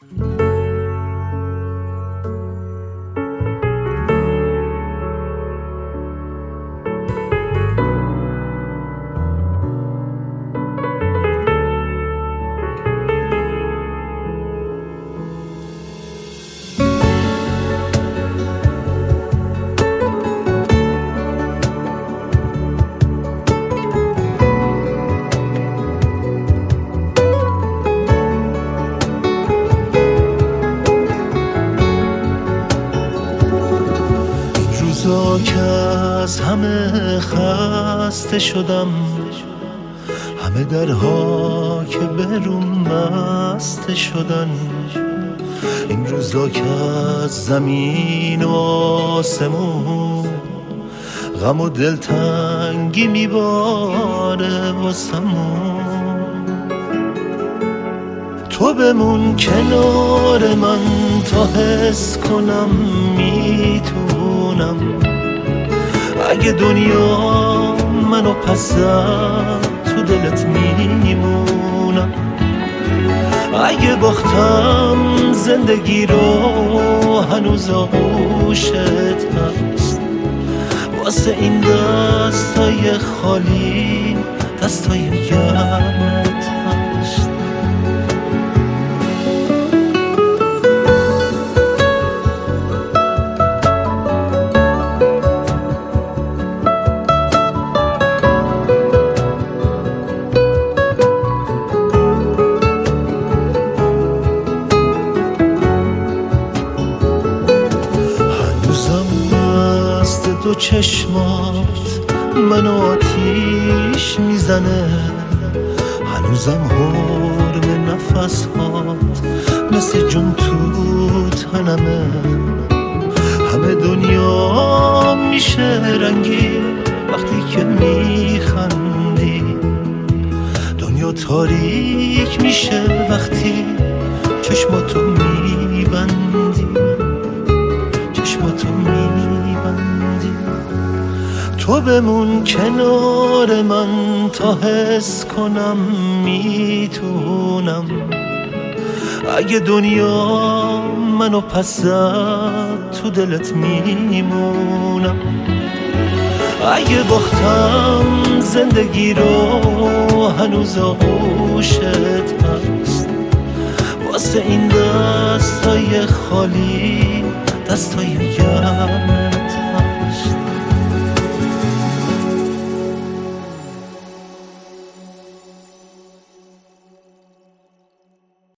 روزا که از همه خسته شدم، همه درها که برون بسته شدن، این روزا که از زمین و آسمون غم و دلتنگی میباره واسمون. تو بمون کنار من تا حس کنم میتونم، اگه دنیا منو پس زد تو دلت میمونم. اگه باختم زندگی رو هنوز آغوشت هست، واسه این دستای خالی دستای گرمت هست. دو چشمات منو آتیش میزنه، هنوزم حرم نفسات مثل جون تو تنمه. همه دنیا میشه رنگی وقتی که میخندی، دنیا تاریک میشه وقتی چشماتو میبندی، چشماتو میبندی. تو بمون کنار من تا حس کنم میتونم، اگه دنیا منو پس زد تو دلت میمونم. اگه باختم زندگی رو هنوز آغوشت هست، واسه این دستای خالی دستای گرمت